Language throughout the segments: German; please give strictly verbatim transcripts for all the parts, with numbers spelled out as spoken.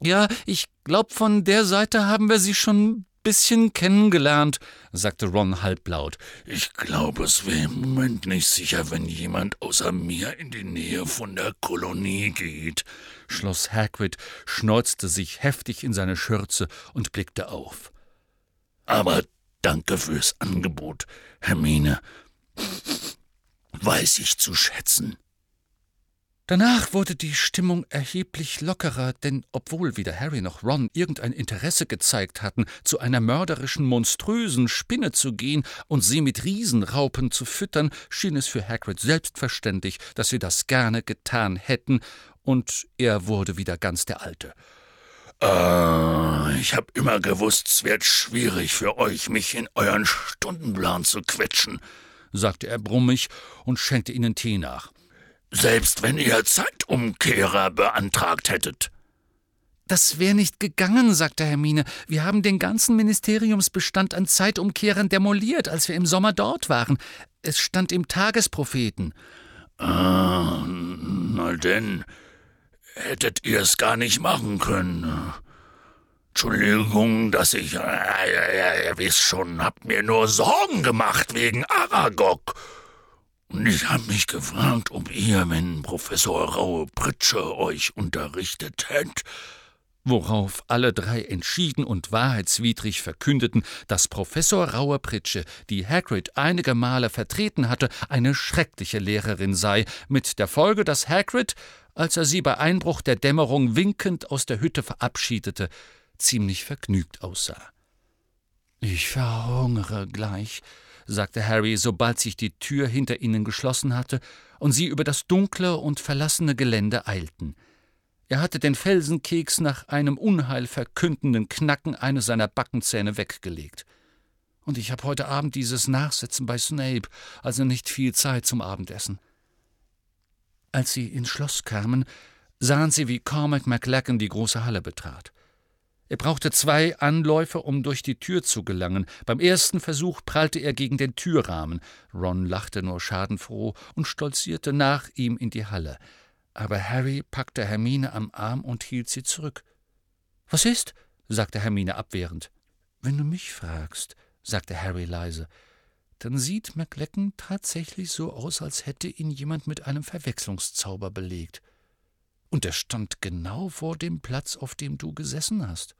»Ja, ich glaube, von der Seite haben wir sie schon ein bisschen kennengelernt«, sagte Ron halblaut. »Ich glaube es vehement nicht sicher, wenn jemand außer mir in die Nähe von der Kolonie geht«, schloss Hagrid, schneuzte sich heftig in seine Schürze und blickte auf. »Aber danke fürs Angebot, Hermine. Weiß ich zu schätzen.« Danach wurde die Stimmung erheblich lockerer, denn obwohl weder Harry noch Ron irgendein Interesse gezeigt hatten, zu einer mörderischen, monströsen Spinne zu gehen und sie mit Riesenraupen zu füttern, schien es für Hagrid selbstverständlich, dass sie das gerne getan hätten, und er wurde wieder ganz der Alte. Äh, ich hab immer gewusst, es wird schwierig für euch, mich in euren Stundenplan zu quetschen«, sagte er brummig und schenkte ihnen Tee nach. »Selbst wenn ihr Zeitumkehrer beantragt hättet.« »Das wäre nicht gegangen«, sagte Hermine. »Wir haben den ganzen Ministeriumsbestand an Zeitumkehrern demoliert, als wir im Sommer dort waren. Es stand im Tagespropheten.« »Ah, na denn, hättet ihr es gar nicht machen können. Entschuldigung, dass ich, äh, ihr wisst schon, habt mir nur Sorgen gemacht wegen Aragog. Und ich hab mich gefragt, ob ihr, wenn Professor Raue-Pritsche euch unterrichtet hätt.« Worauf alle drei entschieden und wahrheitswidrig verkündeten, dass Professor Raue-Pritsche, die Hagrid einige Male vertreten hatte, eine schreckliche Lehrerin sei, mit der Folge, dass Hagrid, als er sie bei Einbruch der Dämmerung winkend aus der Hütte verabschiedete, ziemlich vergnügt aussah. »Ich verhungere gleich«, sagte Harry, sobald sich die Tür hinter ihnen geschlossen hatte und sie über das dunkle und verlassene Gelände eilten. Er hatte den Felsenkeks nach einem unheilverkündenden Knacken eines seiner Backenzähne weggelegt. »Und ich habe heute Abend dieses Nachsitzen bei Snape, also nicht viel Zeit zum Abendessen.« Als sie ins Schloss kamen, sahen sie, wie Cormac McLaggen die große Halle betrat. Er brauchte zwei Anläufe, um durch die Tür zu gelangen. Beim ersten Versuch prallte er gegen den Türrahmen. Ron lachte nur schadenfroh und stolzierte nach ihm in die Halle. Aber Harry packte Hermine am Arm und hielt sie zurück. »Was ist?« sagte Hermine abwehrend. »Wenn du mich fragst«, sagte Harry leise, »dann sieht McLaggen tatsächlich so aus, als hätte ihn jemand mit einem Verwechslungszauber belegt. Und er stand genau vor dem Platz, auf dem du gesessen hast.«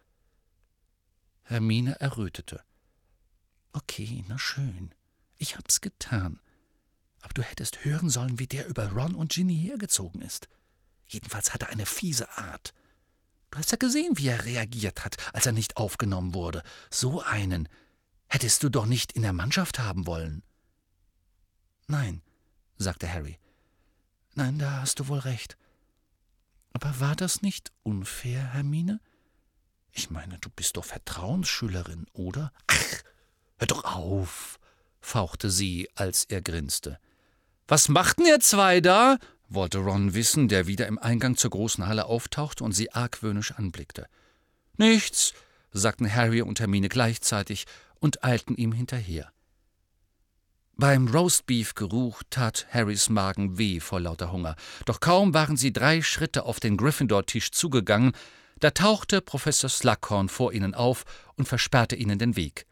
Hermine errötete. »Okay, na schön. Ich hab's getan. Aber du hättest hören sollen, wie der über Ron und Ginny hergezogen ist. Jedenfalls hat er eine fiese Art. Du hast ja gesehen, wie er reagiert hat, als er nicht aufgenommen wurde. So einen hättest du doch nicht in der Mannschaft haben wollen.« »Nein«, sagte Harry. »Nein, da hast du wohl recht. Aber war das nicht unfair, Hermine? Ich meine, du bist doch Vertrauensschülerin, oder?« »Ach, hör doch auf«, fauchte sie, als er grinste. »Was machten ihr zwei da?« wollte Ron wissen, der wieder im Eingang zur großen Halle auftauchte und sie argwöhnisch anblickte. »Nichts«, sagten Harry und Hermine gleichzeitig und eilten ihm hinterher. Beim Roastbeef-Geruch tat Harrys Magen weh vor lauter Hunger. Doch kaum waren sie drei Schritte auf den Gryffindor-Tisch zugegangen, da tauchte Professor Slughorn vor ihnen auf und versperrte ihnen den Weg.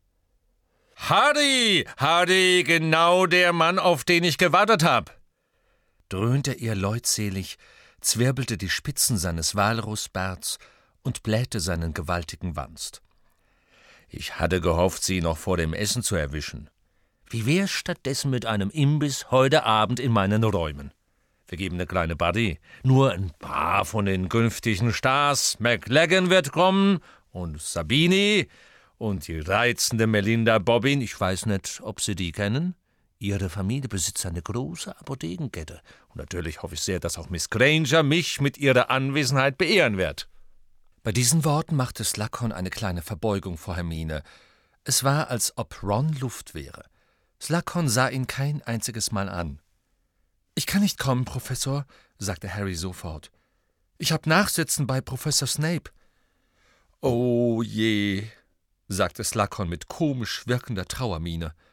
»Hardy, Hardy, genau der Mann, auf den ich gewartet habe«, dröhnte er leutselig, zwirbelte die Spitzen seines Walrussbarts und blähte seinen gewaltigen Wanst. »Ich hatte gehofft, Sie noch vor dem Essen zu erwischen. Wie wär's stattdessen mit einem Imbiss heute Abend in meinen Räumen? Wir geben eine kleine Party. Nur ein paar von den künftigen Stars. McLaggen wird kommen und Sabini und die reizende Melinda Bobbin. Ich weiß nicht, ob Sie die kennen. Ihre Familie besitzt eine große Apothekenkette. Und natürlich hoffe ich sehr, dass auch Miss Granger mich mit ihrer Anwesenheit beehren wird.« Bei diesen Worten machte Slughorn eine kleine Verbeugung vor Hermine. Es war, als ob Ron Luft wäre. Slughorn sah ihn kein einziges Mal an. »Ich kann nicht kommen, Professor«, sagte Harry sofort. »Ich hab Nachsitzen bei Professor Snape.« »Oh je«, sagte Slughorn mit komisch wirkender Trauermiene.